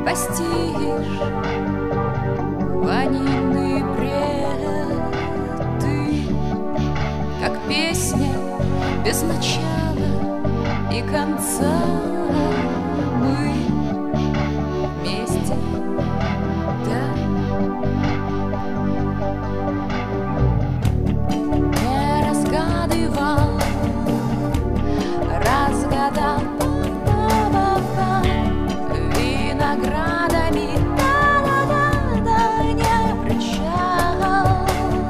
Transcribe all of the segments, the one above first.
постишь ванильный бред. Ты, как песня без начала и конца. Мы вместе, да. Не разгадывал, разгадал виноградами, да-да-да-да, не прощал,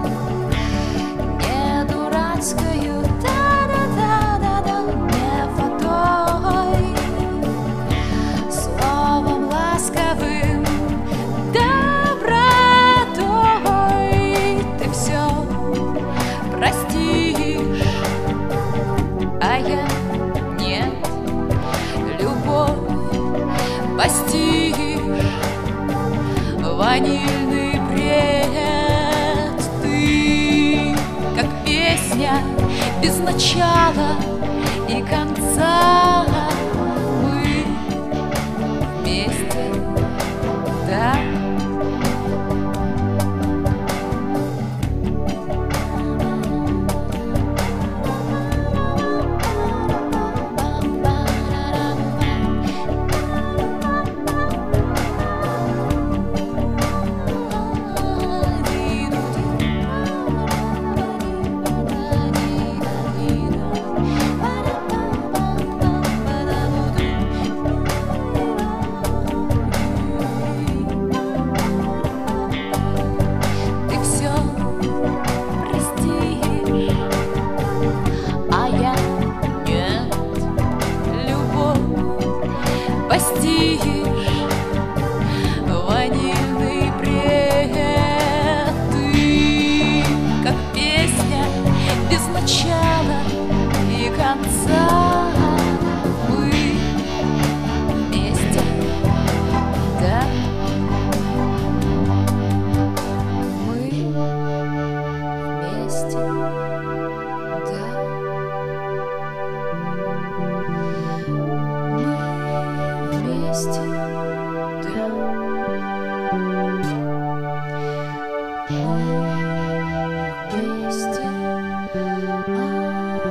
не дурацкою, да-да-да-да-да, не фатой, словом ласковым, добротой. Ты все простишь, а я нет. Любовь постишь ванильный бред. Ты, как песня без начала и конца. Мы вместе, да. Постишь ванильный бред. Ты, как песня без начала и конца. Мы вместе, да. Мы вместе, да. Вместе, да. Мы вместе,